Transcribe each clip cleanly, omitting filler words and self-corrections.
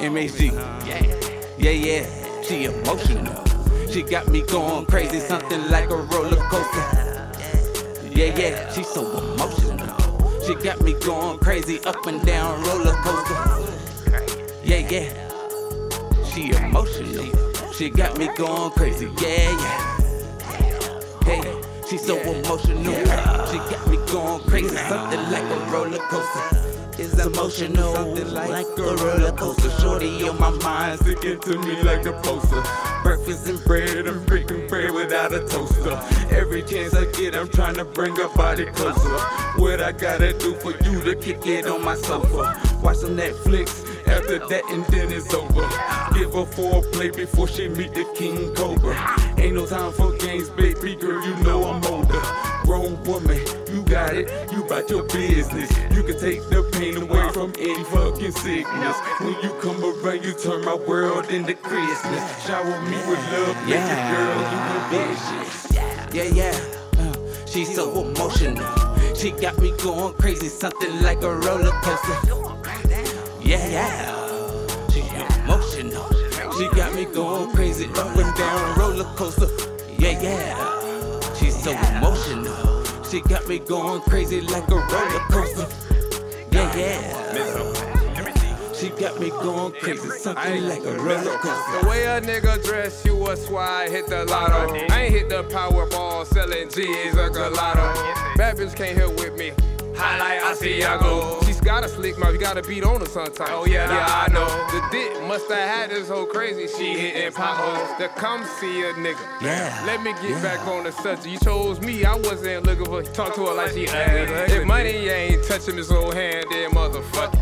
MHG. Yeah, she emotional. She got me going crazy, something like a roller coaster. Yeah, she's so emotional. She got me going crazy, up and down roller coaster. Yeah, she emotional. She got me going crazy, yeah. Hey, she's so emotional. She got me going crazy, something like a roller coaster. It's emotional, something like a roller coaster. Shorty on my mind, sticking to me like a poster. Breakfast and bread, I'm breaking bread without a toaster. Every chance I get, I'm trying to bring her body closer. What I gotta do for you to kick it on my sofa? Watch some Netflix, after that and then it's over. Give her foreplay before she meet the King Cobra. Ain't no time for games, baby girl, you know I'm older. Grown woman, you got it, you bout your business. You can take the pain away from any fucking sickness. When you come around, you turn my world into Christmas. Shower me with love, baby girl, you can bitch. Yeah. She's so emotional. She got me going crazy, something like a roller coaster. Yeah. She's emotional. She got me going crazy, up and down roller coaster. Yeah. She's so emotional. She got me going crazy like a roller coaster. Yeah. She got me going crazy, something like a roller coaster. The way a nigga dress, you was why I hit the lotto. I ain't hit the Powerball, selling G's or gelato. Bad bitch can't hit with me. Highlight Asiago. She's got a slick mouth, you gotta beat on her sometimes. Oh yeah, I know. The dick must have had this whole crazy. She hitting potholes to come see a nigga. Yeah. Let me get back on the subject. You chose me, I wasn't looking for. Talk to her like she ugly. If money ain't touching this old hand, then motherfucker.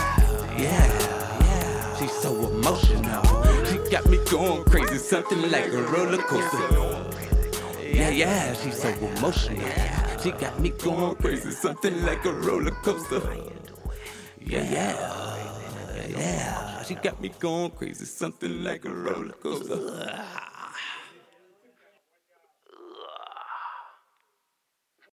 Yeah. She's so emotional. She got me going crazy, something like a roller coaster. Yeah, she's so emotional. She got me going crazy, something like a roller coaster. Yeah. She got me going crazy, something like a roller coaster.